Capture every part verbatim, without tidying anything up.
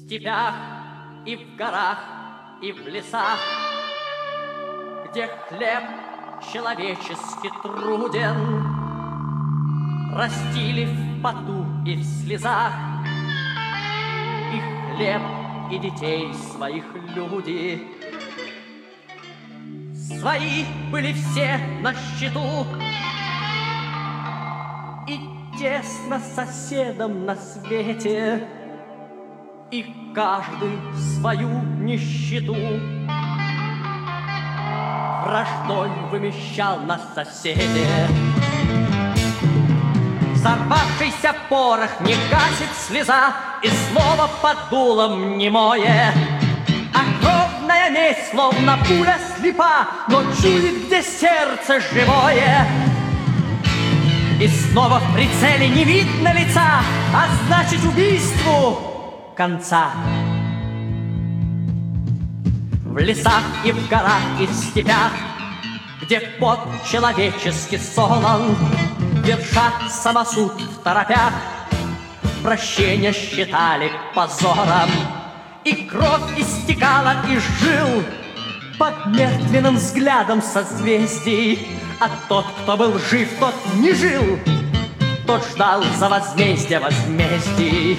степях, и в горах, и в лесах, где хлеб человечески труден, растили в поту и в слезах и хлеб, и детей своих люди. Свои были все на счету, и тесно соседом на свете, и каждый свою нищету враждой вымещал на соседе. Взорвавшийся порох не гасит слеза, и слово под дулом немое. А кровная месть, словно пуля слепа, но чует, где сердце живое. И снова в прицеле не видно лица, а значит, убийству конца. В лесах и в горах и в степях, где пот человечески солон, верша самосуд в торопях, прощения считали позором. И кровь истекала из жил под мертвенным взглядом созвездий. А тот, кто был жив, тот не жил, тот ждал за возмездие возмездий.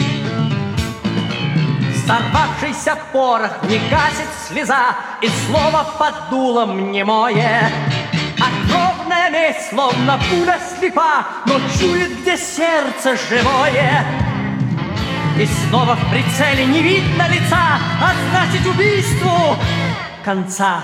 Взорвавшийся порох не гасит слеза, и слово под дулом немое. А кровная месть, словно пуля слепа, но чует, где сердце живое. И снова в прицеле не видно лица, а значит, убийству конца.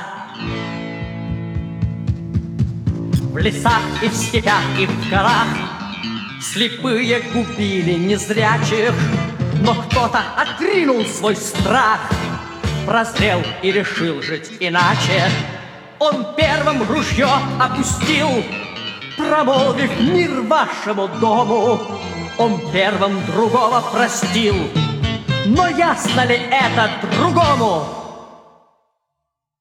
В лесах и в степях и в горах слепые губили незрячих, но кто-то отринул свой страх, прозрел и решил жить иначе. Он первым ружье опустил, промолвив мир вашему дому. Он первым другого простил, но ясно ли это другому?